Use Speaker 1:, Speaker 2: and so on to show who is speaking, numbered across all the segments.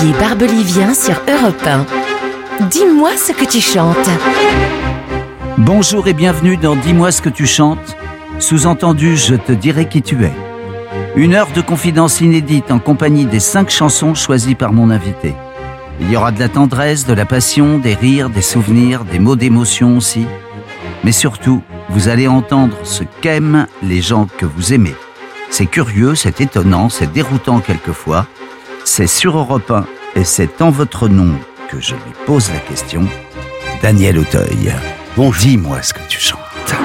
Speaker 1: Olivier Barbelivien sur Europe 1. Dis-moi ce que tu chantes.
Speaker 2: Bonjour et bienvenue dans Dis-moi ce que tu chantes. Sous-entendu, je te dirai qui tu es. Une heure de confidence inédite en compagnie des 5 chansons choisies par mon invité. Il y aura de la tendresse, de la passion, des rires, des souvenirs, des mots d'émotion aussi. Mais surtout, vous allez entendre ce qu'aiment les gens que vous aimez. C'est curieux, c'est étonnant, c'est déroutant quelquefois. C'est sur Europe 1 et c'est en votre nom que je lui pose la question. Daniel Auteuil, dis-moi ce que tu chantes.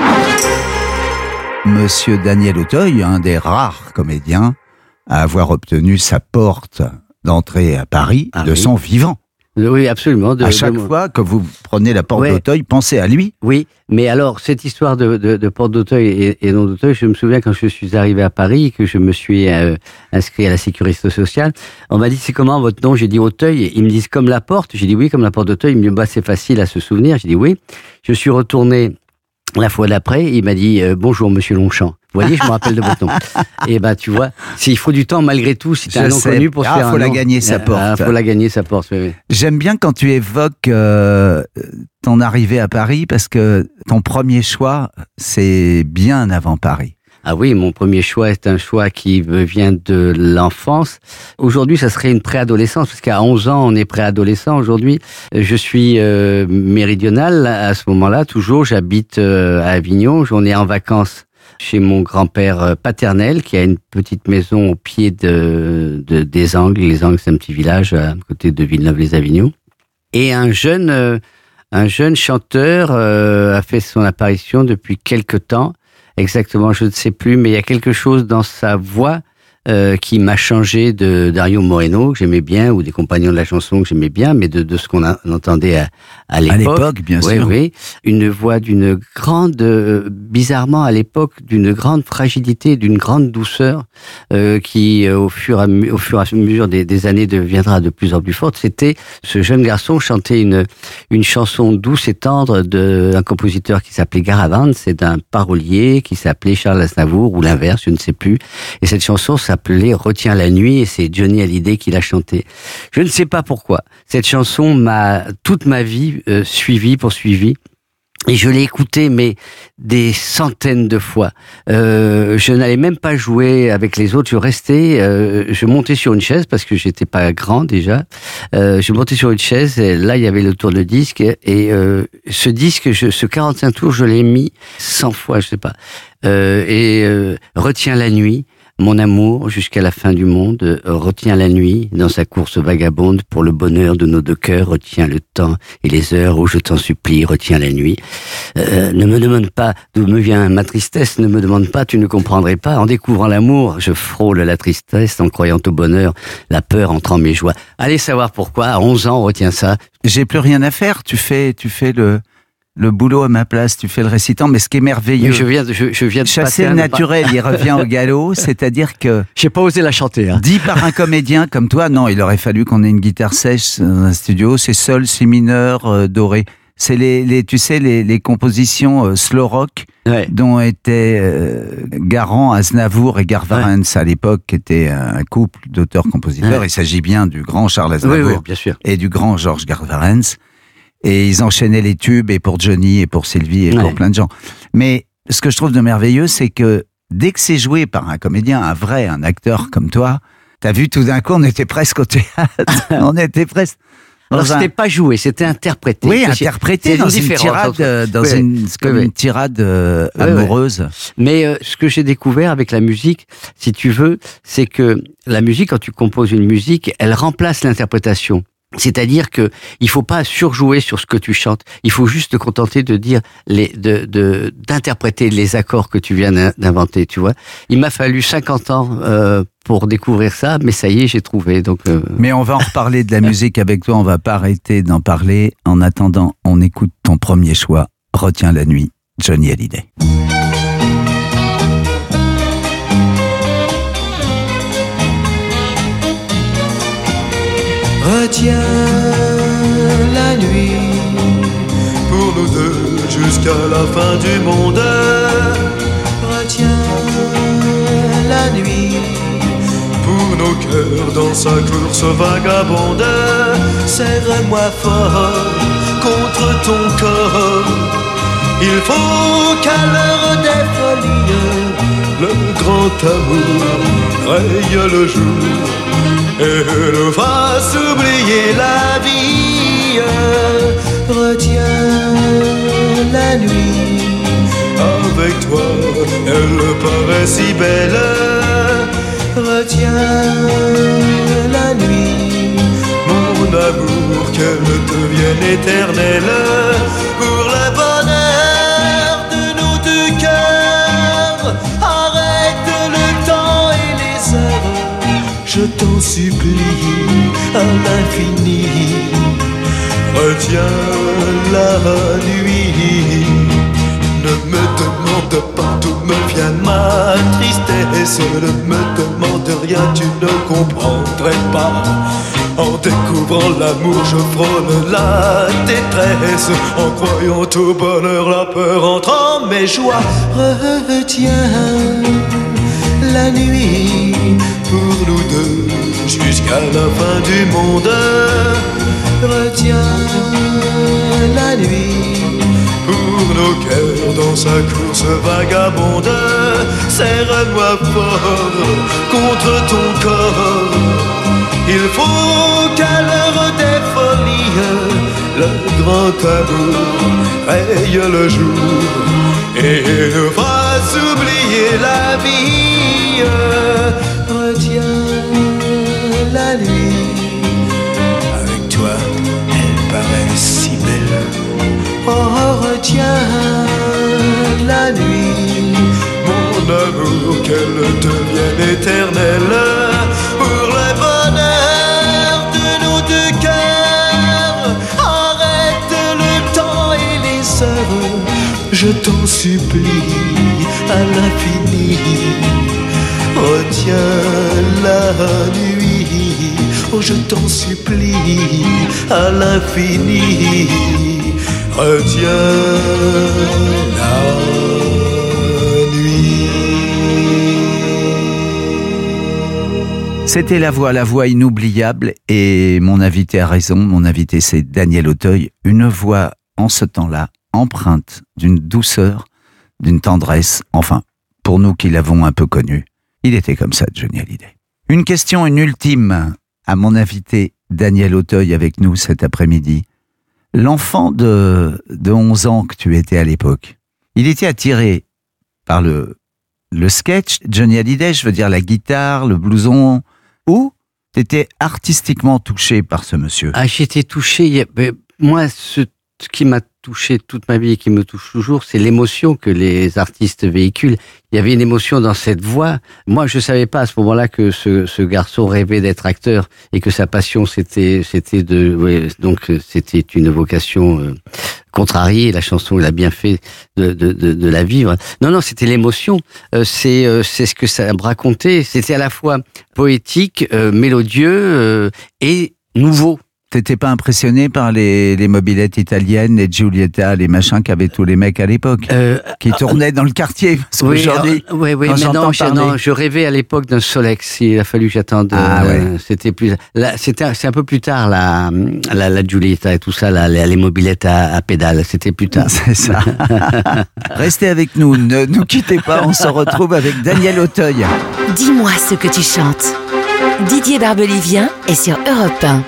Speaker 2: Monsieur Daniel Auteuil, un des rares comédiens à avoir obtenu sa porte d'entrée à Paris de son vivant.
Speaker 3: Oui, absolument.
Speaker 2: À chaque fois que vous prenez la porte d'Auteuil, pensez à lui.
Speaker 3: Oui, mais alors, cette histoire de porte d'Auteuil et non d'Auteuil, je me souviens quand je suis arrivé à Paris, que je me suis inscrit à la sécurité sociale, on m'a dit, c'est comment votre nom? J'ai dit Auteuil. Ils me disent, comme la porte? J'ai dit oui, comme la porte d'Auteuil. Ils me disent, bah, c'est facile à se souvenir. J'ai dit oui. Je suis retourné la fois d'après, il m'a dit, bonjour, monsieur Longchamp. Vous voyez, je me rappelle de votre nom. Et ben, tu vois, il faut du temps malgré tout, si tu as un nom connu pour se faire un nom.
Speaker 2: Il faut la gagner sa porte.
Speaker 3: Faut la gagner sa porte, oui.
Speaker 2: J'aime bien quand tu évoques ton arrivée à Paris, parce que ton premier choix, c'est bien avant Paris.
Speaker 3: Ah oui, mon premier choix est un choix qui me vient de l'enfance. Aujourd'hui, ça serait une préadolescence, parce qu'à 11 ans, on est préadolescent aujourd'hui. Je suis méridional à ce moment-là, toujours. J'habite à Avignon. On est en vacances chez mon grand-père paternel, qui a une petite maison au pied des Angles. Les Angles, c'est un petit village à côté de Villeneuve-les-Avignon. Et un jeune chanteur a fait son apparition depuis quelque temps. Exactement, je ne sais plus, mais il y a quelque chose dans sa voix qui m'a changé de Dario Moreno, que j'aimais bien, ou des compagnons de la chanson que j'aimais bien, mais de ce qu'on entendait à l'époque.
Speaker 2: À l'époque, bien sûr.
Speaker 3: Oui, une voix d'une grande, bizarrement à l'époque, d'une grande fragilité, d'une grande douceur, qui au fur et à mesure des années deviendra de plus en plus forte. C'était ce jeune garçon chantait une chanson douce et tendre d'un compositeur qui s'appelait Garavan, c'est d'un parolier qui s'appelait Charles Aznavour, ou l'inverse, je ne sais plus. Et cette chanson s'appelait Retiens la nuit, et c'est Johnny Hallyday qui l'a chantée. Je ne sais pas pourquoi. Cette chanson m'a toute ma vie poursuivi. Et je l'ai écoutée, mais des centaines de fois. Je n'allais même pas jouer avec les autres. Je restais, je montais sur une chaise parce que j'étais pas grand déjà. Je montais sur une chaise. Et là, il y avait le tourne-disque et ce disque, ce 45 tours, je l'ai mis 100 fois, je sais pas. Retiens la nuit. Mon amour, jusqu'à la fin du monde, retiens la nuit dans sa course vagabonde pour le bonheur de nos deux cœurs, retiens le temps et les heures où je t'en supplie, retiens la nuit. Ne me demande pas d'où me vient ma tristesse, ne me demande pas, tu ne comprendrais pas. En découvrant l'amour, je frôle la tristesse, en croyant au bonheur, la peur entre en mes joies. Allez savoir pourquoi, à 11 ans, on retient ça.
Speaker 2: J'ai plus rien à faire, tu fais le boulot à ma place, tu fais le récitant, mais ce qui est merveilleux.
Speaker 3: Oui, je viens de
Speaker 2: chasser le naturel, il revient au galop, c'est-à-dire que...
Speaker 3: J'ai pas osé la chanter, hein.
Speaker 2: Dit par un comédien comme toi, non, il aurait fallu qu'on ait une guitare sèche dans un studio, c'est sol, si mineur, doré. C'est les compositions slow rock, ouais, dont étaient garant Aznavour et Garvarens, ouais, à l'époque, qui était un couple d'auteurs-compositeurs. Ouais. Il s'agit bien du grand Charles Aznavour,
Speaker 3: oui, bien sûr, et
Speaker 2: du grand Georges Garvarens. Et ils enchaînaient les tubes, et pour Johnny, et pour Sylvie, et pour plein de gens. Mais ce que je trouve de merveilleux, c'est que dès que c'est joué par un comédien, un acteur comme toi, t'as vu, tout d'un coup, on était presque au théâtre. On était presque...
Speaker 3: Alors, c'était pas joué, c'était interprété.
Speaker 2: Oui, interprété dans une tirade, une tirade amoureuse.
Speaker 3: Ouais. Mais ce que j'ai découvert avec la musique, si tu veux, c'est que la musique, quand tu composes une musique, elle remplace l'interprétation. C'est-à-dire que il faut pas surjouer sur ce que tu chantes. Il faut juste te contenter de dire d'interpréter les accords que tu viens d'inventer, tu vois. Il m'a fallu 50 ans pour découvrir ça, mais ça y est, j'ai trouvé. Donc.
Speaker 2: Mais on va en reparler de la musique avec toi. On va pas arrêter d'en parler. En attendant, on écoute ton premier choix. Retiens la nuit, Johnny Hallyday.
Speaker 4: Retiens la nuit pour nous deux jusqu'à la fin du monde. Retiens la nuit pour pour nos cœurs dans sa course vagabonde. Serre-moi fort contre ton corps. Il faut qu'à l'heure des folies, le grand amour raye le jour et nous fasse oublier la vie. Retiens la nuit, avec toi elle paraît si belle. Retiens la nuit, mon amour, qu'elle devienne éternelle. Pour le bonheur de nos deux cœurs, arrête le temps et les heures, je t'en supplie à l'infini. Retiens la nuit, ne me demande pas d'où me vient ma tristesse. Ne me demande rien, tu ne comprendrais pas. En découvrant l'amour, je frôle la détresse. En croyant au bonheur, la peur entre en mes joies. Retiens la nuit pour nous deux jusqu'à la fin du monde. Retiens la nuit pour nos cœurs dans sa course vagabonde. Serre-moi fort contre ton corps. Il faut qu'à l'heure des folies, le grand amour raye le jour et nous fasse oublier la vie. Retiens la nuit, avec toi elle paraît si belle. Oh, retiens la nuit, mon amour, qu'elle devienne éternelle. Pour le bonheur de nos deux cœurs, arrête le temps et les heures, je t'en supplie à l'infini. Retiens la nuit, oh je t'en supplie à l'infini. Retiens la nuit.
Speaker 2: C'était la voix inoubliable, et mon invité a raison, mon invité c'est Daniel Auteuil, une voix en ce temps-là, empreinte d'une douceur, d'une tendresse, enfin, pour nous qui l'avons un peu connu, il était comme ça, Johnny Hallyday. Une question, une ultime, à mon invité Daniel Auteuil avec nous cet après-midi. L'enfant de 11 ans que tu étais à l'époque, il était attiré par le sketch, Johnny Hallyday, je veux dire la guitare, le blouson, ou t'étais artistiquement touché par ce monsieur?
Speaker 3: Ah, j'étais touché. Moi, ce qui m'a touché toute ma vie et qui me touche toujours, c'est l'émotion que les artistes véhiculent. Il y avait une émotion dans cette voix. Moi, je savais pas à ce moment-là que ce garçon rêvait d'être acteur et que sa passion c'était donc c'était une vocation contrariée. La chanson, il a bien fait de la vivre. Non, c'était l'émotion. C'est ce que ça me racontait. C'était à la fois poétique, mélodieux et nouveau.
Speaker 2: T'étais pas impressionné par les mobylettes italiennes, les Giulietta, les machins qu'avaient tous les mecs à l'époque, qui tournaient dans le quartier? Parce qu'aujourd'hui,
Speaker 3: oui, mais non, je rêvais à l'époque d'un Solex. Il a fallu que j'attende. C'était c'est un peu plus tard la Giulietta et tout ça, les mobylettes à pédales. C'était plus tard.
Speaker 2: C'est ça. Restez avec nous, ne nous quittez pas. On se retrouve avec Daniel Auteuil.
Speaker 1: Dis-moi ce que tu chantes. Didier Barbelivien est sur Europe 1.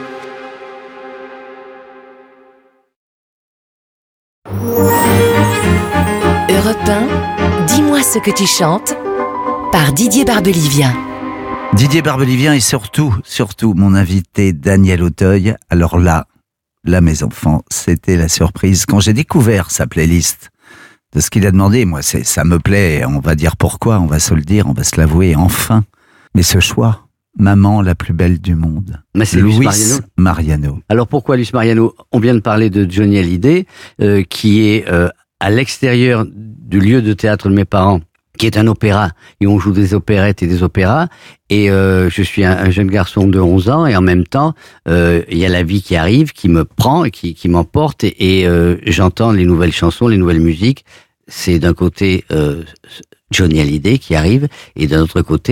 Speaker 1: Europe 1, dis-moi ce que tu chantes, par Didier Barbelivien.
Speaker 2: Didier Barbelivien et surtout mon invité Daniel Auteuil. Alors là, mes enfants, c'était la surprise. Quand j'ai découvert sa playlist de ce qu'il a demandé, moi ça me plaît, on va dire pourquoi, on va se le dire, on va se l'avouer, enfin. Mais ce choix, Maman la plus belle du monde.
Speaker 3: Mais c'est Luis Mariano. Alors pourquoi Luis Mariano? On vient de parler de Johnny Hallyday, qui est à l'extérieur du lieu de théâtre de mes parents, qui est un opéra, et on joue des opérettes et des opéras, et je suis un jeune garçon de 11 ans, et en même temps, il y a la vie qui arrive, qui me prend, et qui m'emporte, et j'entends les nouvelles chansons, les nouvelles musiques. C'est d'un côté Johnny Hallyday qui arrive, et d'un autre côté,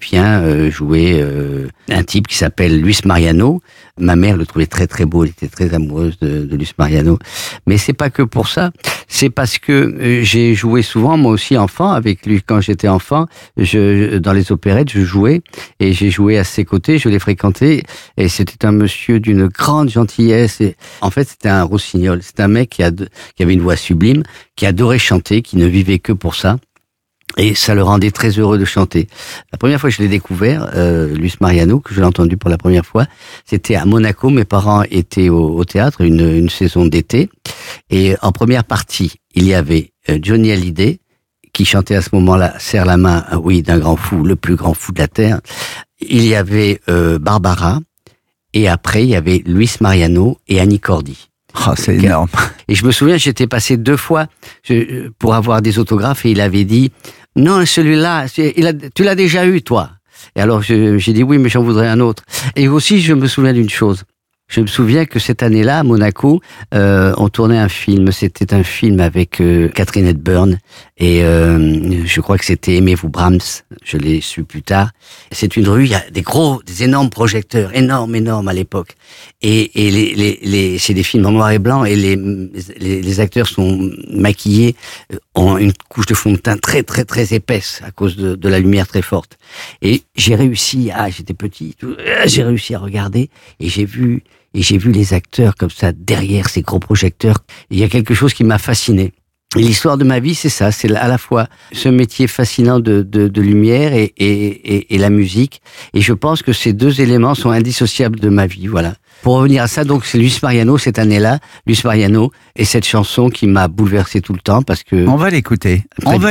Speaker 3: Égyptien jouait un type qui s'appelle Luis Mariano. Ma mère le trouvait très très beau, elle était très amoureuse de Luis Mariano. Mais c'est pas que pour ça, c'est parce que j'ai joué souvent, moi aussi enfant, avec lui quand j'étais enfant. Dans les opérettes, je jouais et j'ai joué à ses côtés, je l'ai fréquenté et c'était un monsieur d'une grande gentillesse. Et en fait, c'était un rossignol, c'est un mec qui avait une voix sublime, qui adorait chanter, qui ne vivait que pour ça. Et ça le rendait très heureux de chanter. La première fois que je l'ai découvert, Luis Mariano, que je l'ai entendu pour la première fois, c'était à Monaco. Mes parents étaient au théâtre, une saison d'été. Et en première partie, il y avait Johnny Hallyday, qui chantait à ce moment-là « Serre la main, oui, d'un grand fou, le plus grand fou de la Terre ». Il y avait Barbara, et après, il y avait Luis Mariano et Annie Cordy.
Speaker 2: Oh, c'est énorme.
Speaker 3: Et je me souviens, j'étais passé 2 fois pour avoir des autographes et il avait dit « Non, celui-là, tu l'as déjà eu, toi ». Et alors, j'ai dit « Oui, mais j'en voudrais un autre ». Et aussi, je me souviens d'une chose. Je me souviens que cette année-là, à Monaco, on tournait un film. C'était un film avec Catherine Hepburn et je crois que c'était Aimez-vous Brahms. Je l'ai su plus tard. C'est une rue, il y a des énormes projecteurs, énormes à l'époque. Et c'est des films en noir et blanc et les acteurs sont maquillés, ont une couche de fond de teint très très très épaisse à cause de la lumière très forte. Et j'ai réussi j'étais petit, j'ai réussi à regarder et j'ai vu les acteurs comme ça derrière ces gros projecteurs. Il y a quelque chose qui m'a fasciné. Et l'histoire de ma vie, c'est ça, c'est à la fois ce métier fascinant de lumière et la musique. Et je pense que ces 2 éléments sont indissociables de ma vie, voilà. Pour revenir à ça, donc c'est Luis Mariano cette année-là, Luis Mariano et cette chanson qui m'a bouleversé tout le temps parce que...
Speaker 2: On va l'écouter.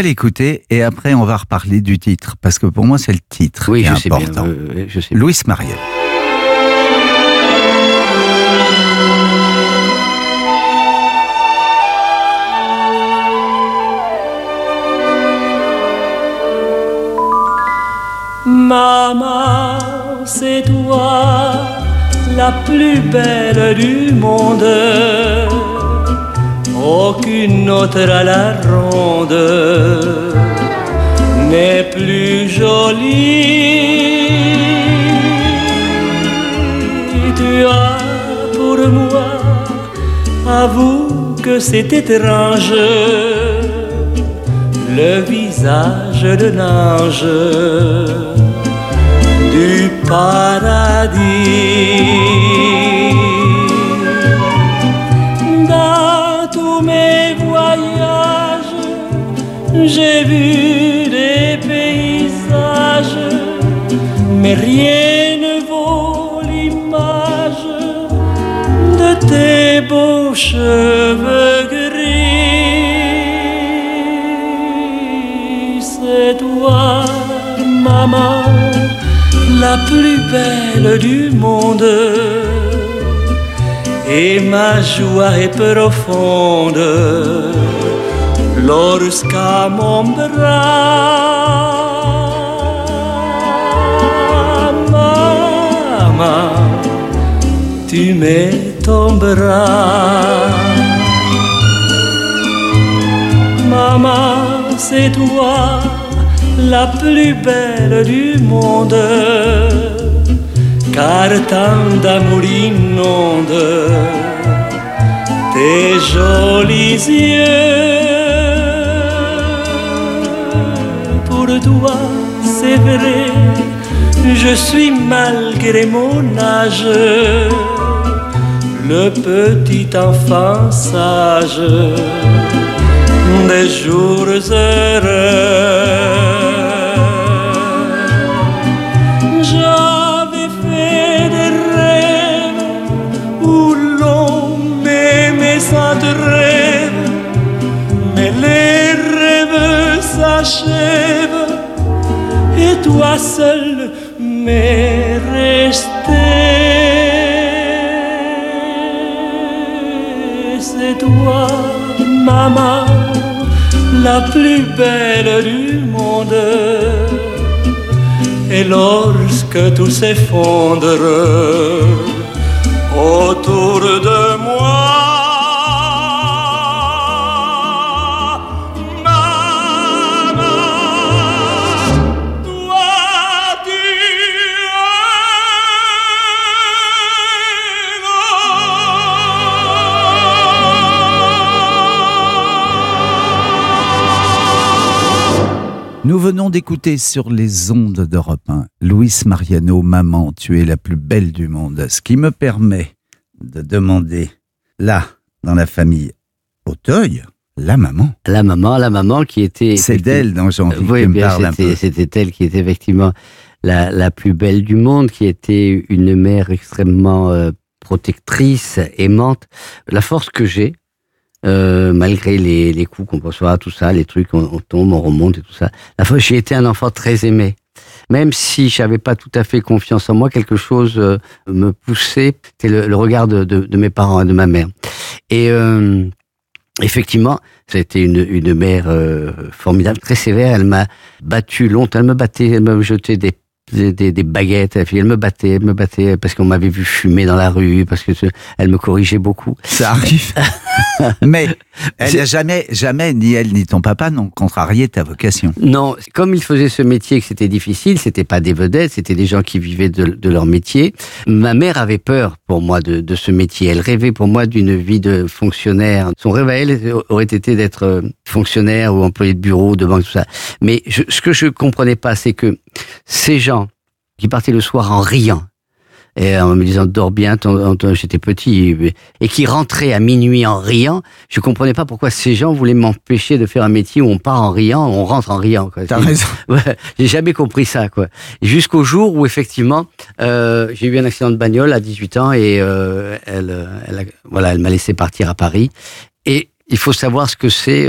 Speaker 2: Et après on va reparler du titre parce que pour moi c'est le titre qui est important.
Speaker 3: Je sais.
Speaker 2: Luis Mariano.
Speaker 5: Maman, c'est toi la plus belle du monde. Aucune autre à la ronde n'est plus jolie. Tu as pour moi, avoue que c'est étrange, le visage de l'ange du paradis. Dans tous mes voyages, j'ai vu des paysages, mais rien ne vaut l'image de tes beaux cheveux gris. C'est toi, maman, la plus belle du monde, et ma joie est profonde lorsqu'à mon bras, maman, tu mets ton bras. Maman, c'est toi la plus belle du monde, car tant d'amour inonde tes jolis yeux. Pour toi, c'est vrai, je suis malgré mon âge le petit enfant sage des jours heureux. J'avais fait des rêves où l'on m'aimait sans trêve, mais les rêves s'achèvent et toi seul m'es resté. C'est toi, maman, la plus belle du monde. Et lorsque tout s'effondre autour de moi, maman, toi
Speaker 2: Nous venons d'écouter sur les ondes d'Europe 1 Luis Mariano, Maman, tu es la plus belle du monde. Ce qui me permet de demander, là, dans la famille Auteuil, la maman qui était... C'est d'elle dont j'ai envie que tu me parles un peu.
Speaker 3: C'était elle qui était effectivement la plus belle du monde, qui était une mère extrêmement protectrice, aimante. La force que j'ai, malgré les coups qu'on reçoit, tout ça, les trucs, on tombe, on remonte et tout ça. J'ai été un enfant très aimé. Même si j'avais pas tout à fait confiance en moi, quelque chose me poussait. C'était le regard de mes parents et de ma mère. Et effectivement, ça a été une mère formidable, très sévère. Elle m'a battu longtemps. Elle me battait, elle me jetait des baguettes. Elle me battait parce qu'on m'avait vu fumer dans la rue, parce que elle me corrigeait beaucoup.
Speaker 2: Ça arrive. Mais elle n'a jamais, ni elle ni ton papa, n'ont contrarié ta vocation.
Speaker 3: Non, comme ils faisaient ce métier, que c'était difficile, c'était pas des vedettes, c'était des gens qui vivaient de leur métier. Ma mère avait peur pour moi de ce métier. Elle rêvait pour moi d'une vie de fonctionnaire. Son rêve à elle aurait été d'être fonctionnaire ou employé de bureau, de banque, tout ça. Mais ce que je comprenais pas, c'est que ces gens qui partaient le soir en riant, et en me disant dors bien, j'étais petit, et qui rentraient à minuit en riant, je comprenais pas pourquoi ces gens voulaient m'empêcher de faire un métier où on part en riant, on rentre en riant, quoi.
Speaker 2: T'as raison.
Speaker 3: Ouais, j'ai jamais compris ça, quoi. Jusqu'au jour où effectivement j'ai eu un accident de bagnole à 18 ans et elle m'a laissé partir à Paris. Et il faut savoir ce que c'est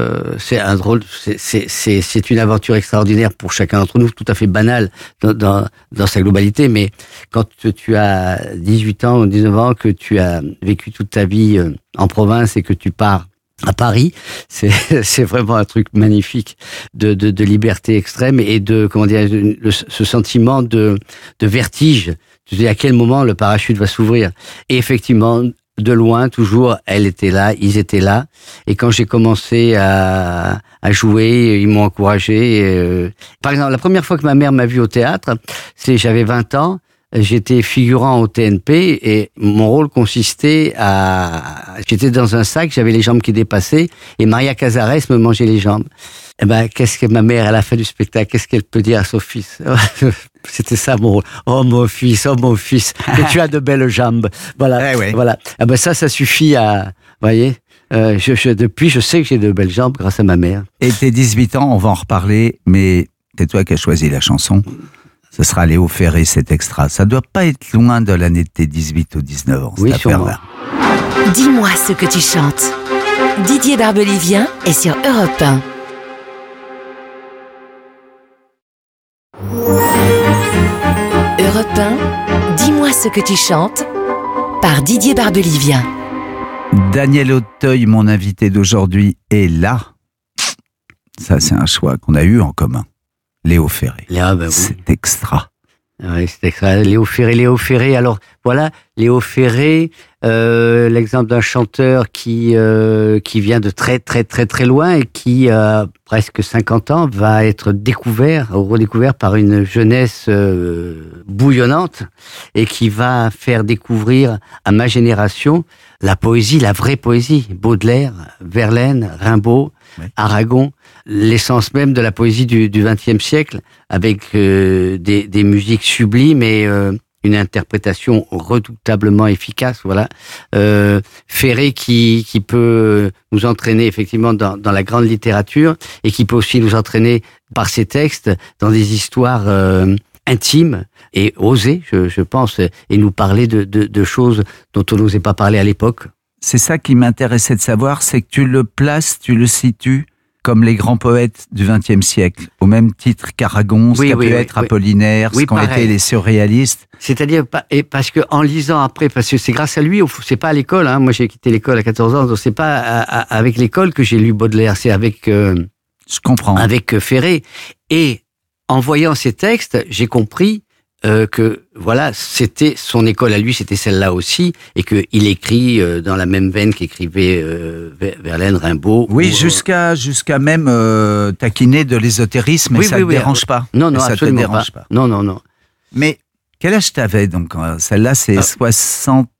Speaker 3: un drôle, c'est une aventure extraordinaire pour chacun d'entre nous, tout à fait banale dans sa globalité, mais quand tu as 18 ans ou 19 ans, que tu as vécu toute ta vie en province et que tu pars à Paris, c'est vraiment un truc magnifique de liberté extrême et de, comment dire, ce sentiment de vertige. Tu sais à quel moment le parachute va s'ouvrir. Et effectivement, de loin, toujours, elle était là, ils étaient là. Et quand j'ai commencé à jouer, ils m'ont encouragé. Par exemple, la première fois que ma mère m'a vu au théâtre, j'avais 20 ans, j'étais figurant au TNP et mon rôle consistait j'étais dans un sac, j'avais les jambes qui dépassaient et Maria Cazares me mangeait les jambes. Eh ben, qu'est-ce que ma mère, à la fin du spectacle, qu'est-ce qu'elle peut dire à son fils? C'était ça mon rôle. Oh mon fils, que tu as de belles jambes. Voilà, voilà. Eh ben ça suffit à, voyez. Depuis, je sais que j'ai de belles jambes grâce à ma mère.
Speaker 2: Et tes 18 ans, on va en reparler, mais c'est toi qui as choisi la chanson. Ce sera Léo Ferré, cet extra. Ça doit pas être loin de l'année de tes 18 ou 19 ans.
Speaker 3: Oui, sûrement.
Speaker 1: Dis-moi ce que tu chantes. Didier Barbelivien est sur Europe 1. Europe 1, dis-moi ce que tu chantes, par Didier Barbelivien.
Speaker 2: Daniel Auteuil, mon invité d'aujourd'hui, est là. Ça, c'est un choix qu'on a eu en commun. Léo Ferré.
Speaker 3: Oui.
Speaker 2: C'est extra.
Speaker 3: Oui, c'est extra. Léo Ferré. Alors, voilà, Léo Ferré, l'exemple d'un chanteur qui vient de très, très, très, très loin et qui, presque 50 ans, va être redécouvert par une jeunesse bouillonnante et qui va faire découvrir à ma génération la poésie, la vraie poésie. Baudelaire, Verlaine, Rimbaud, Aragon, l'essence même de la poésie du XXe siècle, avec des musiques sublimes et une interprétation redoutablement efficace. Voilà, Ferré qui peut nous entraîner effectivement dans la grande littérature et qui peut aussi nous entraîner par ses textes dans des histoires intimes et osées, je pense, et nous parler de choses dont on n'osait pas parler à l'époque.
Speaker 2: C'est ça qui m'intéressait de savoir, c'est que tu le situes comme les grands poètes du XXe siècle, au même titre qu'Aragon, ce qu'a pu être Apollinaire, ce qu'ont été les surréalistes.
Speaker 3: C'est-à-dire, parce que en lisant après, parce que c'est grâce à lui, c'est pas à l'école, hein, moi j'ai quitté l'école à 14 ans, donc c'est pas avec l'école que j'ai lu Baudelaire, c'est avec
Speaker 2: je comprends.
Speaker 3: Avec Ferré. Et en voyant ces textes, j'ai compris que voilà, c'était son école à lui, c'était celle-là aussi, et qu'il écrit dans la même veine qu'écrivait Verlaine, Rimbaud.
Speaker 2: Oui, jusqu'à même taquiner de l'ésotérisme, et ça ne te dérange pas.
Speaker 3: Non, absolument pas. Non.
Speaker 2: Mais quel âge t'avais donc? Celle-là, c'est 60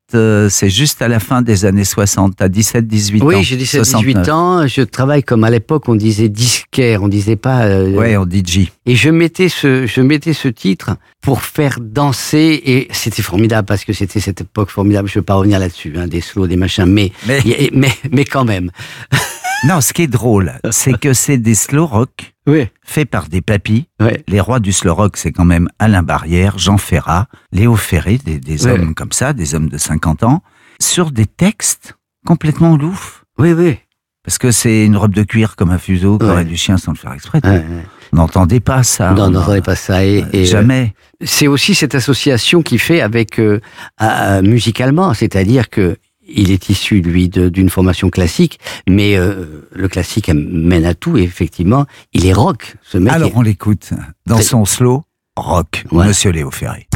Speaker 2: c'est juste à la fin des années 60, t'as 17-18 ans.
Speaker 3: Oui, j'ai 17-18 ans, je travaille comme à l'époque on disait disquaire, on disait pas...
Speaker 2: Ouais, on DJ.
Speaker 3: Et je mettais ce titre pour faire danser, et c'était formidable parce que c'était cette époque formidable, je ne veux pas revenir là-dessus, hein, des slows, des machins, mais quand même.
Speaker 2: Non, ce qui est drôle, c'est que c'est des slow rock
Speaker 3: Oui.
Speaker 2: faits par des papis.
Speaker 3: Ouais.
Speaker 2: Les rois du slow rock, c'est quand même Alain Barrière, Jean Ferrat, Léo Ferré, des
Speaker 3: Ouais.
Speaker 2: hommes comme ça, des hommes de 50 ans, sur des textes complètement louches.
Speaker 3: Oui, oui.
Speaker 2: Parce que c'est une robe de cuir comme un fuseau,
Speaker 3: Ouais.
Speaker 2: qu'aurait du chien sans le faire exprès.
Speaker 3: Ouais, ouais.
Speaker 2: On n'entendait pas ça.
Speaker 3: Non, n'entendez pas ça. Et
Speaker 2: Jamais.
Speaker 3: c'est aussi cette association qui fait avec musicalement, c'est-à-dire que il est issu, lui, d'une formation classique, mais le classique mène à tout, et effectivement, il est rock, ce mec.
Speaker 2: Alors on l'écoute dans son slow rock,
Speaker 3: Ouais.
Speaker 2: Monsieur Léo Ferré.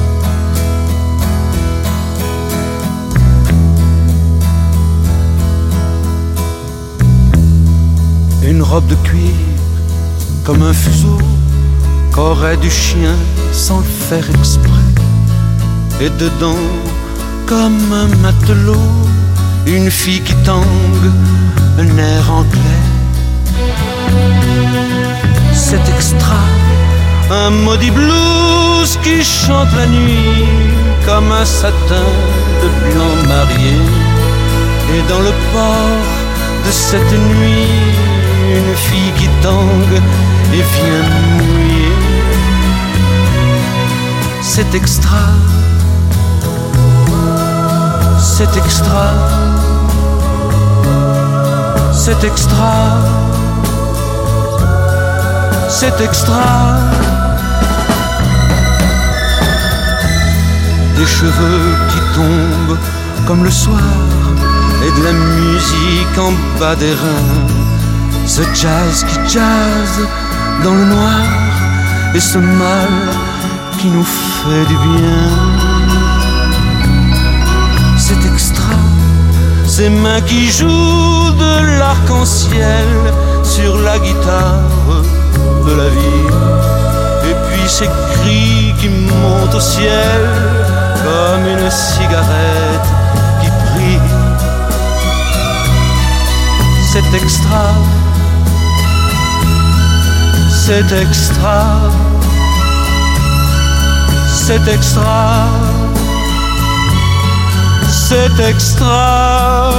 Speaker 4: Une robe de cuir comme un fuseau qu'aurait du chien sans le faire exprès. Et dedans, comme un matelot, une fille qui tangue un air anglais. C'est extra, un maudit blues qui chante la nuit comme un satin de blanc marié. Et dans le port de cette nuit, une fille qui tangue et vient mouiller. C'est extra, c'est extra, c'est extra, c'est extra. Des cheveux qui tombent comme le soir et de la musique en bas des reins. Ce jazz qui jazz dans le noir et ce mal qui nous fait du bien. C'est extra, ces mains qui jouent de l'arc-en-ciel sur la guitare de la vie. Et puis ces cris qui montent au ciel comme une cigarette qui brille. C'est extra, c'est extra, c'est extra, c'est extra.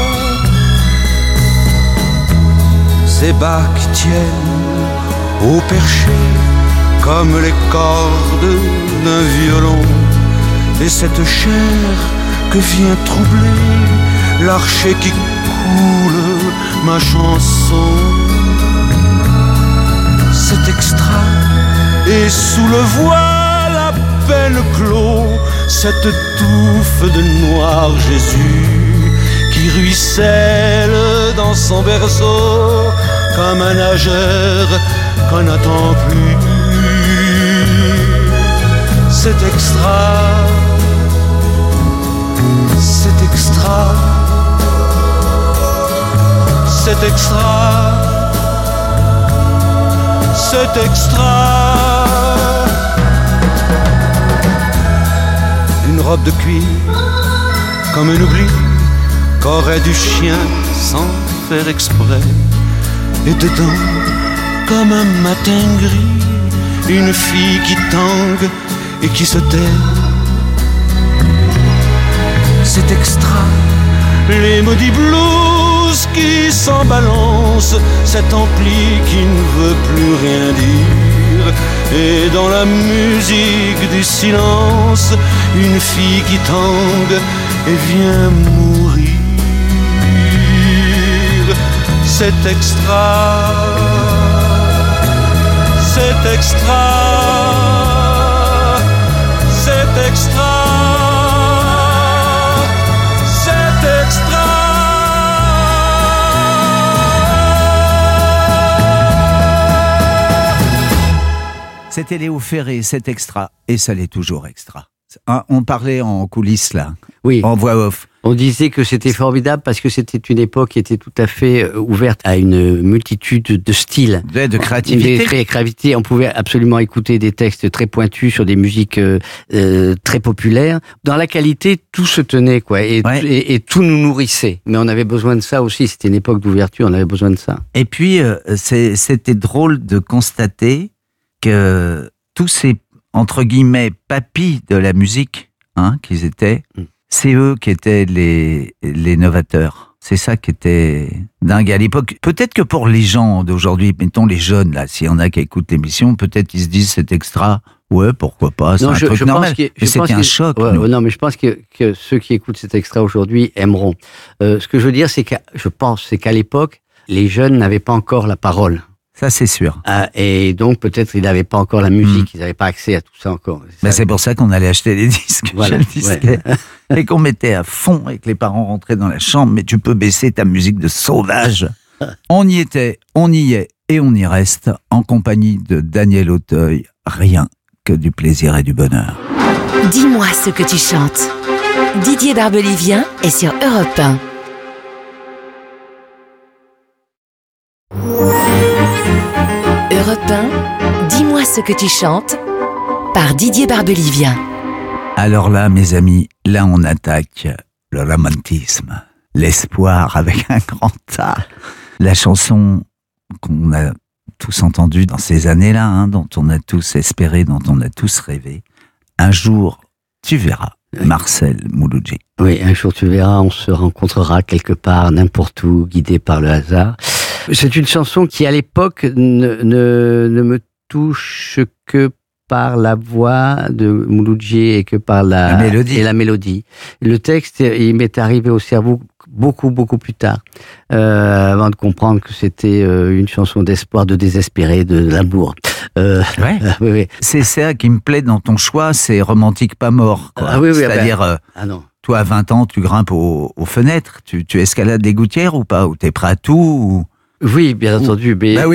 Speaker 4: Ces bas qui tiennent au perché comme les cordes d'un violon. Et cette chair que vient troubler l'archet qui coule ma chanson. C'est extra, et sous le voile à peine clos, cette touffe de noir Jésus qui ruisselle dans son berceau comme un nageur qu'on n'attend plus. C'est extra, c'est extra, c'est extra, c'est extra. Une robe de cuir comme un oubli qu'aurait du chien sans faire exprès. Et dedans, comme un matin gris, une fille qui tangue et qui se tait. C'est extra, les maudits blues qui s'en balancent, cet ampli qui ne veut plus rien dire. Et dans la musique du silence, une fille qui tangue et vient mourir. C'est extra, c'est extra, c'est extra, c'est extra.
Speaker 2: C'était Léo Ferré, c'est extra, et ça l'est toujours extra. On parlait en coulisses là,
Speaker 3: Oui.
Speaker 2: en voix off.
Speaker 3: On disait que c'était formidable parce que c'était une époque qui était tout à fait ouverte à une multitude de styles.
Speaker 2: De créativité.
Speaker 3: On pouvait absolument écouter des textes très pointus sur des musiques très populaires. Dans la qualité, tout se tenait, quoi, et tout nous nourrissait. Mais on avait besoin de ça aussi. C'était une époque d'ouverture, on avait besoin de ça.
Speaker 2: Et puis, c'était drôle de constater que tous ces, entre guillemets, papis de la musique, qu'ils étaient, c'est eux qui étaient les novateurs. C'est ça qui était dingue à l'époque. Peut-être que pour les gens d'aujourd'hui, mettons les jeunes, là, s'il y en a qui écoutent l'émission, peut-être ils se disent cet extra, ouais, pourquoi pas, c'est un truc normal. Mais c'était un choc.
Speaker 3: Non, mais je pense que ceux qui écoutent cet extra aujourd'hui aimeront. Ce que je veux dire, c'est qu'à l'époque, les jeunes n'avaient pas encore la parole.
Speaker 2: Ça, c'est sûr.
Speaker 3: Et donc, peut-être, ils n'avaient pas encore la musique, ils n'avaient pas accès à tout ça encore.
Speaker 2: C'est pour ça qu'on allait acheter les disques, et qu'on mettait à fond, et que les parents rentraient dans la chambre, mais tu peux baisser ta musique de sauvage. On y était, on y est, et on y reste, en compagnie de Daniel Auteuil. Rien que du plaisir et du bonheur.
Speaker 1: Dis-moi ce que tu chantes. Didier Barbelivien est sur Europe 1. Europe 1, dis-moi ce que tu chantes, par Didier Barbelivien.
Speaker 2: Alors là, mes amis, là on attaque le romantisme, l'espoir avec un grand A. La chanson qu'on a tous entendue dans ces années-là, dont on a tous espéré, dont on a tous rêvé. Un jour, tu verras, Marcel Mouloudji.
Speaker 3: Oui, un jour tu verras, on se rencontrera quelque part, n'importe où, guidé par le hasard. C'est une chanson qui, à l'époque, ne me touche que par la voix de Mouloudji et que par la mélodie. Le texte, il m'est arrivé au cerveau beaucoup plus tard, avant de comprendre que c'était une chanson d'espoir, de désespéré, de l'amour.
Speaker 2: Oui. C'est ça qui me plaît dans ton choix, c'est romantique pas mort, quoi. C'est-à-dire,
Speaker 3: non.
Speaker 2: Toi, à 20 ans, tu grimpes aux fenêtres, tu escalades des gouttières ou pas? Ou t'es prêt à tout?
Speaker 3: Oui, bien entendu,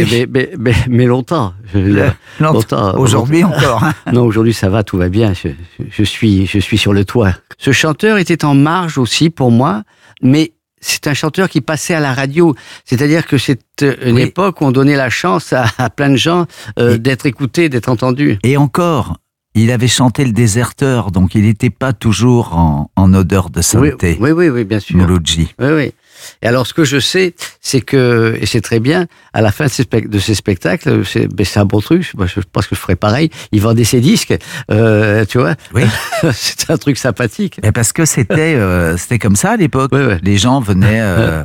Speaker 3: mais longtemps. Longtemps.
Speaker 2: Aujourd'hui encore.
Speaker 3: Non, aujourd'hui ça va, tout va bien. Je suis sur le toit. Ce chanteur était en marge aussi pour moi, mais c'est un chanteur qui passait à la radio. C'est-à-dire que c'est une époque où on donnait la chance à plein de gens d'être écoutés, d'être entendus.
Speaker 2: Et encore, il avait chanté Le Déserteur, donc il n'était pas toujours en odeur de sainteté.
Speaker 3: Oui, bien sûr.
Speaker 2: Mouloudji.
Speaker 3: Oui. Et alors, ce que je sais, c'est que, et c'est très bien, à la fin de ces spectacles, c'est un bon truc, je pense que je ferai pareil, ils vendaient ces disques, tu vois.
Speaker 2: Oui.
Speaker 3: C'était un truc sympathique.
Speaker 2: Et parce que c'était comme ça à l'époque. Oui. Les gens venaient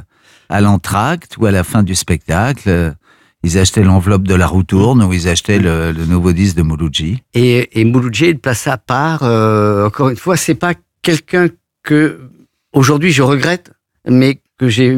Speaker 2: à l'entracte ou à la fin du spectacle, ils achetaient l'enveloppe de La Roue tourne ou ils achetaient le nouveau disque de Mouloudji.
Speaker 3: Et Mouloudji est placé à part, encore une fois, c'est pas quelqu'un que, aujourd'hui, je regrette, mais que j'ai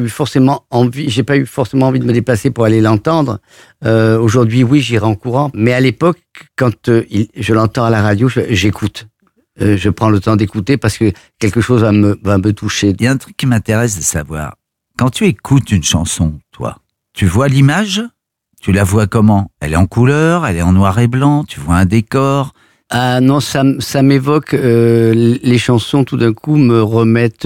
Speaker 3: pas eu forcément envie de me déplacer pour aller l'entendre. Aujourd'hui, oui, j'irai en courant. Mais à l'époque, quand je l'entends à la radio, j'écoute. Je prends le temps d'écouter parce que quelque chose va me toucher.
Speaker 2: Il y a un truc qui m'intéresse de savoir. Quand tu écoutes une chanson, toi, tu vois l'image? Tu la vois comment? Elle est en couleur? Elle est en noir et blanc? Tu vois un décor?
Speaker 3: Ah non, ça m'évoque les chansons. Tout d'un coup, me remettent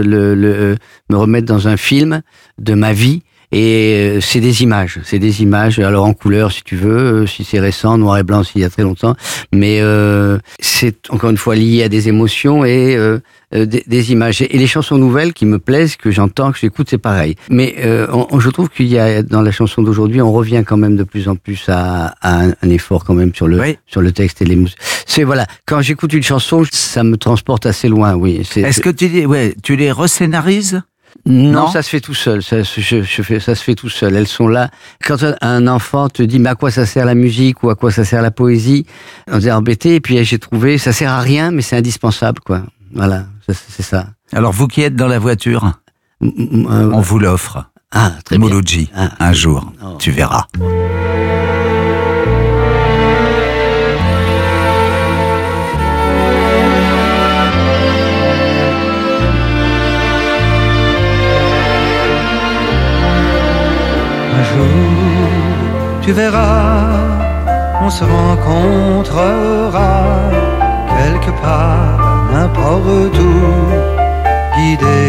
Speaker 3: dans un film de ma vie. Et c'est des images. Alors en couleur, si tu veux, si c'est récent, noir et blanc, s'il y a très longtemps. Mais c'est encore une fois lié à des émotions et des images. Et les chansons nouvelles qui me plaisent, que j'entends, que j'écoute, c'est pareil. Mais je trouve qu'il y a dans la chanson d'aujourd'hui, on revient quand même de plus en plus à un effort quand même sur le texte et les musiques. C'est voilà, quand j'écoute une chanson, ça me transporte assez loin. Oui.
Speaker 2: Est-ce que tu les rescénarises?
Speaker 3: Non, ça se fait tout seul. Ça se fait tout seul. Elles sont là. Quand un enfant te dit, mais à quoi ça sert la musique ou à quoi ça sert la poésie, on est embêté. Et puis j'ai trouvé, ça sert à rien, mais c'est indispensable, quoi. Voilà, c'est ça.
Speaker 2: Alors vous qui êtes dans la voiture, on vous l'offre.
Speaker 3: Ah, très bien.
Speaker 2: Mouloudji, un jour, tu verras.
Speaker 6: Un jour, tu verras, on se rencontrera quelque part, n'importe où, guidé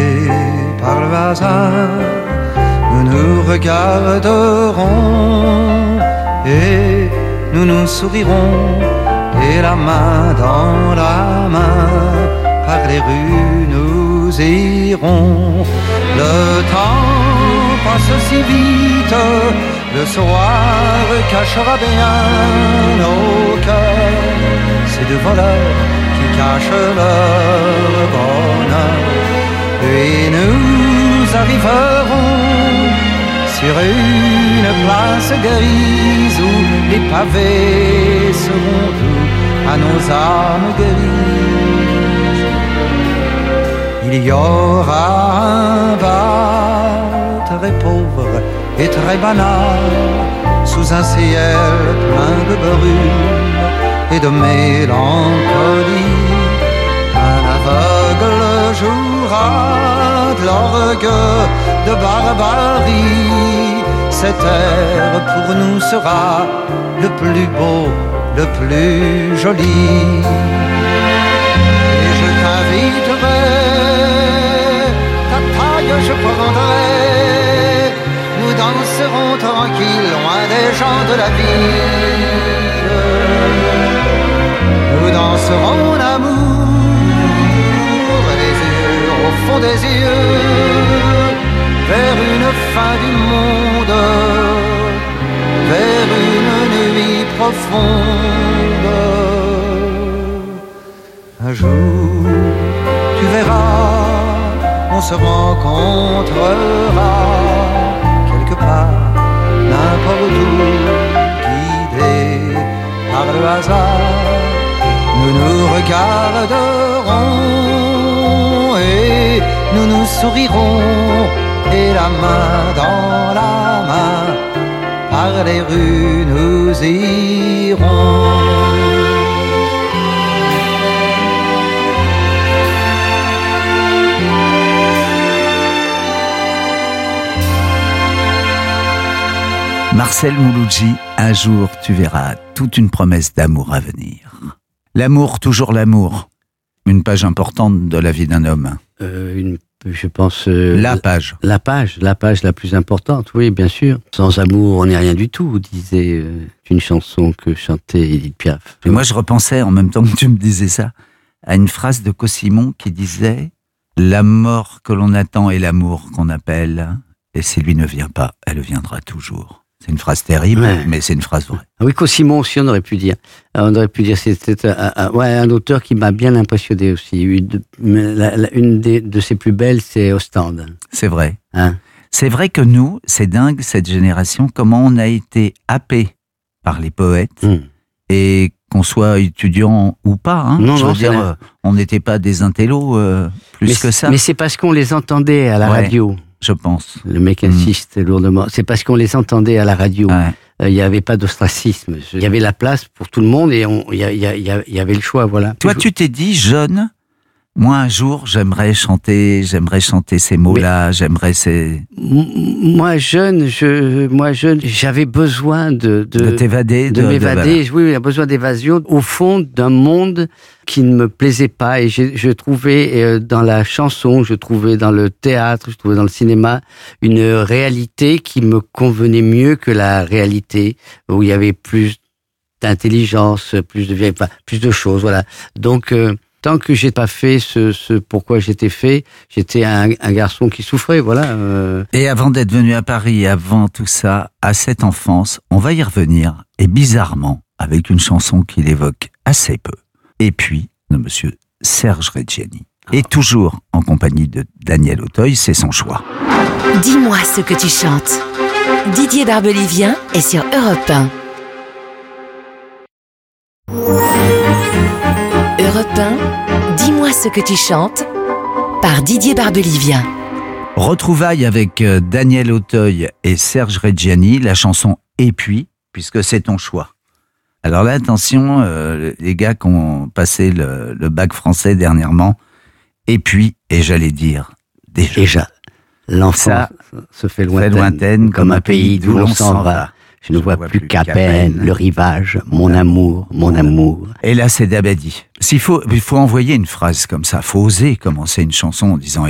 Speaker 6: hasard, nous nous regarderons et nous nous sourirons, et la main dans la main, par les rues nous irons. Le temps passe si vite, le soir cachera bien nos cœurs, ces deux voleurs qui cachent leur bonheur. Et nous arriverons sur une place grise où les pavés seront doux à nos âmes grises. Il y aura un bar très pauvre et très banal, sous un ciel plein de brume et de mélancolie. Un aveugle jouera de l'orgue de barbarie. Cet air pour nous sera le plus beau, le plus joli. Et je t'inviterai, ta taille je prendrai, nous danserons tranquille, loin des gens de la ville. Nous danserons l'amour, les yeux au fond des yeux, vers une fin du monde, vers une nuit profonde. Un jour, tu verras, on se rencontrera quelque part, n'importe où, guidés par le hasard. Nous nous regarderons et nous nous sourirons, et la main dans la main, par les rues nous irons.
Speaker 2: Marcel Mouloudji, un jour tu verras, toute une promesse d'amour à venir. L'amour, toujours l'amour. Une page importante de la vie d'un homme.
Speaker 3: Je pense...
Speaker 2: La page la
Speaker 3: plus importante, oui, bien sûr. Sans amour, on n'est rien du tout, disait une chanson que chantait Édith Piaf.
Speaker 2: Et moi, je repensais, en même temps que tu me disais ça, à une phrase de Cossimon qui disait « La mort que l'on attend est l'amour qu'on appelle, et si lui ne vient pas, elle viendra toujours. » C'est une phrase terrible, ouais. Mais c'est une phrase vraie.
Speaker 3: Oui, Cossimon aussi, on aurait pu dire. C'était un auteur qui m'a bien impressionné aussi. Une de ses plus belles, c'est Ostende.
Speaker 2: C'est vrai. Hein? C'est vrai que nous, c'est dingue, cette génération, comment on a été happés par les poètes, et qu'on soit étudiant ou pas. Hein, je veux dire, on n'était pas des intellos plus que ça.
Speaker 3: Mais c'est parce qu'on les entendait à la radio.
Speaker 2: Je pense.
Speaker 3: Le mec insiste lourdement. C'est parce qu'on les entendait à la radio. Il n'y avait pas d'ostracisme. Il y avait la place pour tout le monde et il y avait le choix, voilà.
Speaker 2: Toi, tu t'es dit, jeune, moi, un jour, j'aimerais chanter ces mots-là,
Speaker 3: Moi, jeune, j'avais besoin de
Speaker 2: t'évader,
Speaker 3: de m'évader. Oui, j'avais besoin d'évasion au fond d'un monde qui ne me plaisait pas. Et je trouvais dans la chanson, je trouvais dans le théâtre, je trouvais dans le cinéma une réalité qui me convenait mieux que la réalité où il y avait plus d'intelligence, plus de choses, voilà. Donc, tant que j'ai pas fait ce pourquoi j'étais fait, j'étais un garçon qui souffrait, voilà.
Speaker 2: Et avant d'être venu à Paris, avant tout ça, à cette enfance, on va y revenir, et bizarrement, avec une chanson qu'il évoque assez peu. Et puis, de monsieur Serge Reggiani. Et toujours en compagnie de Daniel Auteuil, c'est son choix.
Speaker 1: Dis-moi ce que tu chantes. Didier Barbelivien est sur Europe 1. Europe 1, dis-moi ce que tu chantes, par Didier Barbelivien.
Speaker 2: Retrouvailles avec Daniel Auteuil et Serge Reggiani, la chanson « Et puis », puisque c'est ton choix. Alors là, attention, les gars qui ont passé le bac français dernièrement, et puis, et j'allais dire,
Speaker 3: déjà. L'enfant se fait lointaine comme un pays d'où l'on s'en va. Je ne vois plus qu'à peine le rivage, mon amour, mon amour.
Speaker 2: Et là, c'est Dabadi. Il faut envoyer une phrase comme ça, faut oser commencer une chanson en disant « et puis ».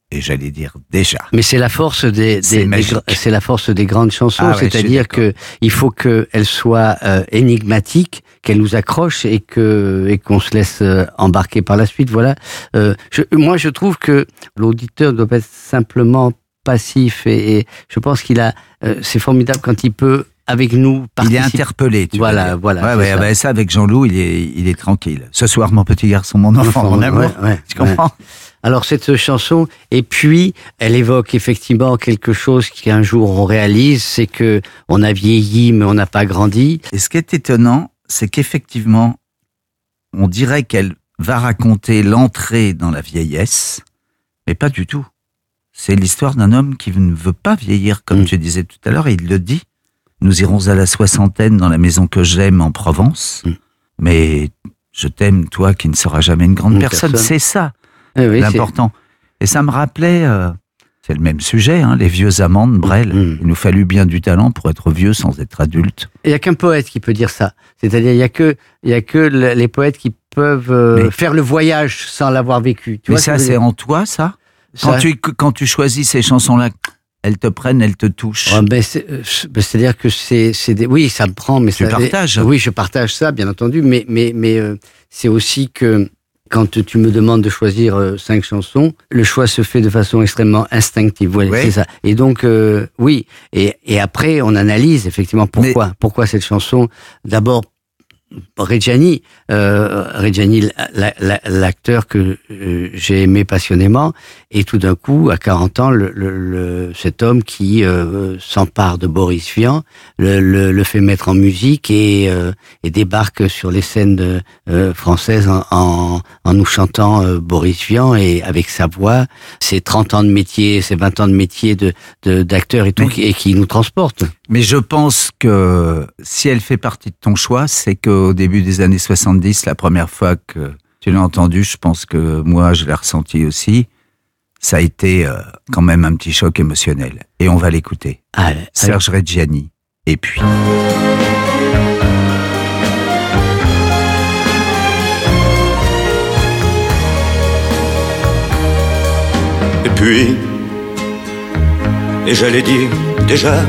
Speaker 2: et j'allais dire déjà.
Speaker 3: Mais c'est la force c'est la force des grandes chansons, c'est-à-dire que il faut qu'elles soient énigmatiques, qu'elles nous accrochent et qu'on se laisse embarquer par la suite. Voilà. Moi, je trouve que l'auditeur doit pas être simplement passif et je pense qu'il a. C'est formidable quand il peut avec nous participer.
Speaker 2: Il est interpellé.
Speaker 3: Voilà.
Speaker 2: Ouais, ça avec Jean-Loup, il est tranquille. Ce soir, mon petit garçon, mon enfant, mon amour. Tu comprends?
Speaker 3: Alors cette chanson, et puis elle évoque effectivement quelque chose qu'un jour on réalise, c'est que on a vieilli mais on n'a pas grandi.
Speaker 2: Et ce qui est étonnant, c'est qu'effectivement, on dirait qu'elle va raconter l'entrée dans la vieillesse, mais pas du tout. C'est l'histoire d'un homme qui ne veut pas vieillir, comme tu disais tout à l'heure, et il le dit. Nous irons à la soixantaine dans la maison que j'aime en Provence, mais je t'aime, toi qui ne seras jamais une grande personne. C'est ça. Oui, l'important. Et ça me rappelait, c'est le même sujet, les vieux amants de Brel. Il nous fallut bien du talent pour être vieux sans être adulte.
Speaker 3: Il n'y a qu'un poète qui peut dire ça. C'est-à-dire, il y a que les poètes qui peuvent faire le voyage sans l'avoir vécu.
Speaker 2: Tu vois ça, c'est en toi, ça, quand tu choisis ces chansons-là, elles te prennent, elles te touchent.
Speaker 3: C'est-à-dire que oui, ça me prend, mais
Speaker 2: tu partages.
Speaker 3: Oui, je partage ça, bien entendu, mais c'est aussi que quand tu me demandes de choisir 5 chansons, le choix se fait de façon extrêmement instinctive. Ouais, oui. C'est ça. Et donc, oui. Et après, on analyse effectivement pourquoi cette chanson. D'abord, Reggiani, l'acteur que j'ai aimé passionnément, et tout d'un coup, à 40 ans, cet homme qui s'empare de Boris Vian, le fait mettre en musique et débarque sur les scènes françaises en nous chantant Boris Vian, et avec sa voix, ses 30 ans de métier, ses 20 ans de métier d'acteur et tout, et qui nous transporte.
Speaker 2: Mais je pense que si elle fait partie de ton choix, c'est qu'au début des années 70, la première fois que tu l'as entendue, je pense que moi, je l'ai ressenti aussi, ça a été quand même un petit choc émotionnel. Et on va l'écouter. Serge Reggiani. Et puis...
Speaker 4: Et puis... Et j'allais dire déjà...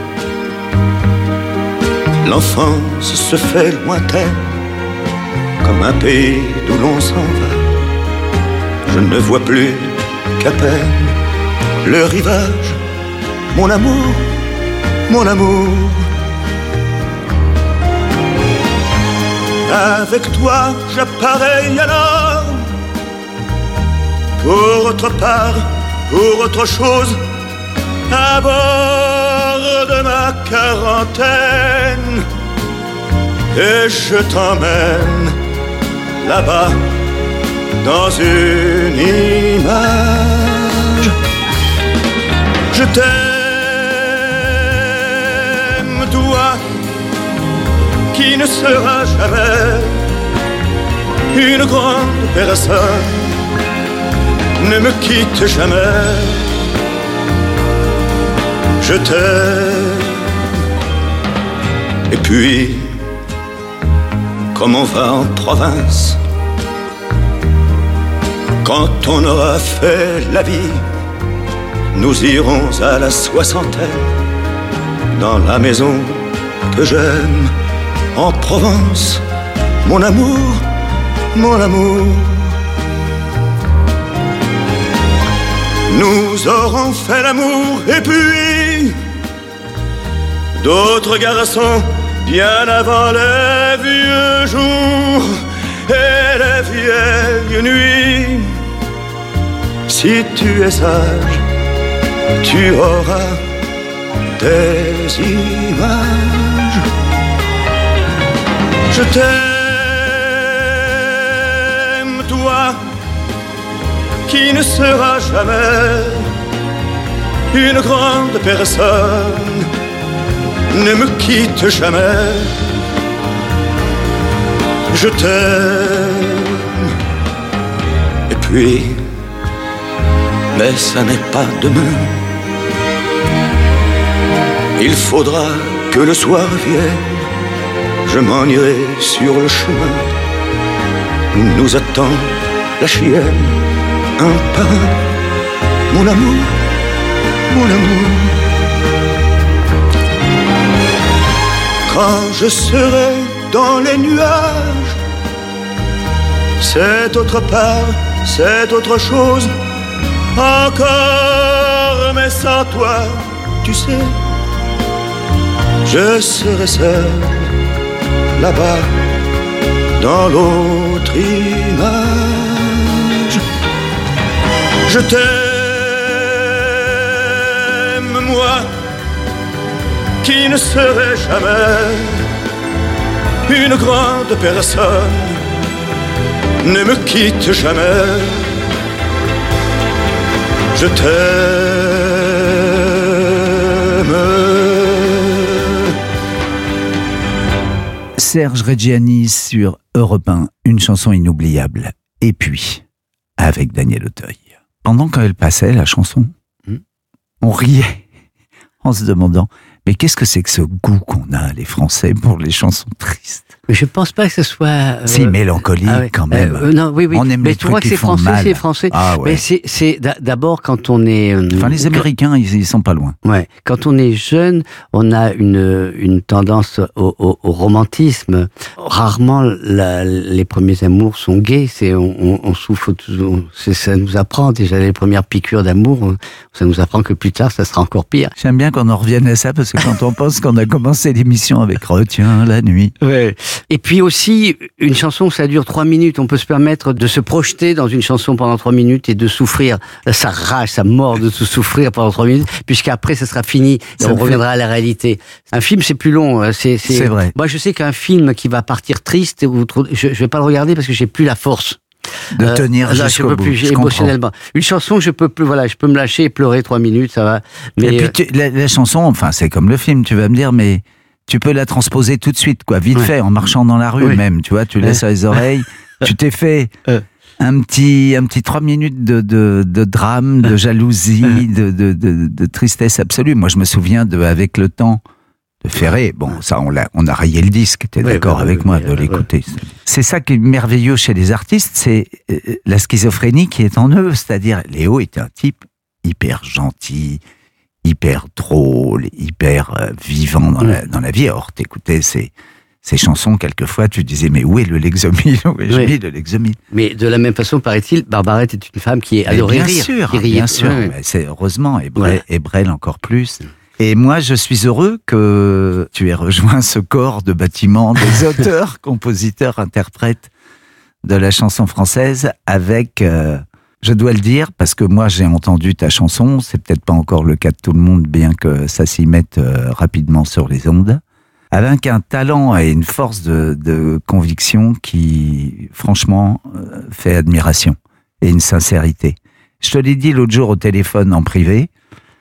Speaker 4: L'enfance se fait lointaine, comme un pays d'où l'on s'en va. Je ne vois plus qu'à peine le rivage, mon amour, mon amour. Avec toi, j'appareille alors, pour autre part, pour autre chose, à bord de ma quarantaine, et je t'emmène là-bas dans une image. Je t'aime, toi qui ne seras jamais une grande personne, ne me quitte jamais. Je t'aime. Et puis, comme on va en province, quand on aura fait la vie, nous irons à la soixantaine, dans la maison que j'aime, en Provence, mon amour, mon amour. Nous aurons fait l'amour et puis d'autres garçons bien avant les vieux jours et les vieilles nuits. Si tu es sage, tu auras des images. Je t'aime, toi qui ne sera jamais une grande personne, ne me quitte jamais. Je t'aime. Et puis, mais ça n'est pas demain. Il faudra que le soir vienne, je m'en irai sur le chemin où nous attend la chienne. Un pain mon amour, mon amour. Quand je serai dans les nuages, c'est autre part, c'est autre chose encore, mais sans toi, tu sais, je serai seul là-bas dans l'autre image. Je t'aime, moi, qui ne serai jamais une grande personne. Ne me quitte jamais. Je t'aime.
Speaker 2: Serge Reggiani sur Europe 1, une chanson inoubliable. Et puis, avec Daniel Auteuil. Pendant qu'elle passait, la chanson, on riait en se demandant, mais qu'est-ce que c'est que ce goût qu'on a, les Français, pour les chansons tristes?
Speaker 3: Mais je pense pas que ce soit...
Speaker 2: C'est mélancolique quand même.
Speaker 3: Non, oui.
Speaker 2: On aime
Speaker 3: mais
Speaker 2: les
Speaker 3: tu vois
Speaker 2: trucs
Speaker 3: que
Speaker 2: qui font
Speaker 3: c'est
Speaker 2: mal.
Speaker 3: français.
Speaker 2: Ah ouais.
Speaker 3: Mais c'est d'abord quand on est...
Speaker 2: Enfin, les Américains, ils sont pas loin.
Speaker 3: Ouais. Quand on est jeune, on a une tendance au romantisme. Rarement, les premiers amours sont gays. On souffre toujours. Ça nous apprend déjà les premières piqûres d'amour. Ça nous apprend que plus tard, ça sera encore pire.
Speaker 2: J'aime bien qu'on en revienne à ça, parce que quand on pense qu'on a commencé l'émission avec Retiens la nuit.
Speaker 3: Ouais. Et puis aussi, une chanson, ça dure 3 minutes. On peut se permettre de se projeter dans une chanson pendant 3 minutes et de souffrir sa rage, sa mort de tout souffrir pendant 3 minutes, puisqu'après, ça sera fini et on reviendra à la réalité. Un film, c'est plus long. C'est
Speaker 2: vrai.
Speaker 3: Moi, je sais qu'un film qui va partir triste, je vais pas le regarder parce que j'ai plus la force
Speaker 2: de tenir jusqu'au bout.
Speaker 3: Je émotionnellement. Une chanson, je peux plus, je peux me lâcher et pleurer 3 minutes, ça va. Mais
Speaker 2: et puis la chanson, enfin, c'est comme le film, tu vas me dire, mais tu peux la transposer tout de suite, quoi, vite fait, en marchant dans la rue même, tu vois, tu laisses les oreilles, tu t'es fait un petit 3 minutes de drame, de jalousie, de tristesse absolue. Moi, je me souviens Avec le temps de Ferré. Bon, ça, on a rayé le disque, t'es d'accord avec moi de l'écouter. C'est ça qui est merveilleux chez les artistes, c'est la schizophrénie qui est en eux, c'est-à-dire Léo était un type hyper gentil, hyper drôle, hyper vivant dans la vie. Or, t'écoutais ces chansons, quelquefois, tu disais, mais où est le Lexomil? Où est le Lexomil?
Speaker 3: Mais de la même façon, paraît-il, Barbarette est une femme qui adorait rire.
Speaker 2: Bien sûr. Ouais. C'est heureusement, et Brel encore plus. Et moi, je suis heureux que tu aies rejoint ce corps de bâtiment des auteurs, compositeurs, interprètes de la chanson française avec... je dois le dire, parce que moi j'ai entendu ta chanson, c'est peut-être pas encore le cas de tout le monde, bien que ça s'y mette rapidement sur les ondes, avec un talent et une force de conviction qui, franchement, fait admiration, et une sincérité. Je te l'ai dit l'autre jour au téléphone en privé,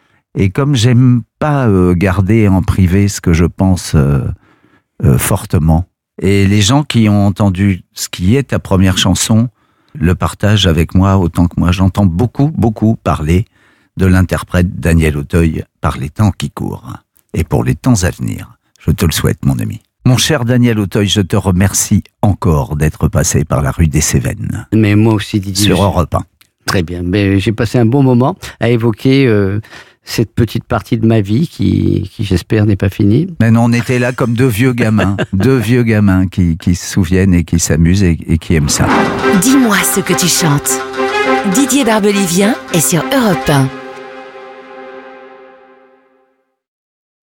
Speaker 2: et comme j'aime pas garder en privé ce que je pense fortement, et les gens qui ont entendu ce qui est ta première chanson, le partage avec moi autant que moi. J'entends beaucoup, beaucoup parler de l'interprète Daniel Auteuil par les temps qui courent. Et pour les temps à venir, je te le souhaite, mon ami. Mon cher Daniel Auteuil, je te remercie encore d'être passé par la rue des Cévennes.
Speaker 3: Mais moi aussi, Didier.
Speaker 2: Sur Europe 1.
Speaker 3: Très bien. Mais j'ai passé un bon moment à évoquer cette petite partie de ma vie qui j'espère, n'est pas finie.
Speaker 2: Mais non, on était là comme deux vieux gamins qui se souviennent et qui s'amusent et qui aiment ça.
Speaker 1: Dis-moi ce que tu chantes. Didier Barbelivien est sur Europe 1.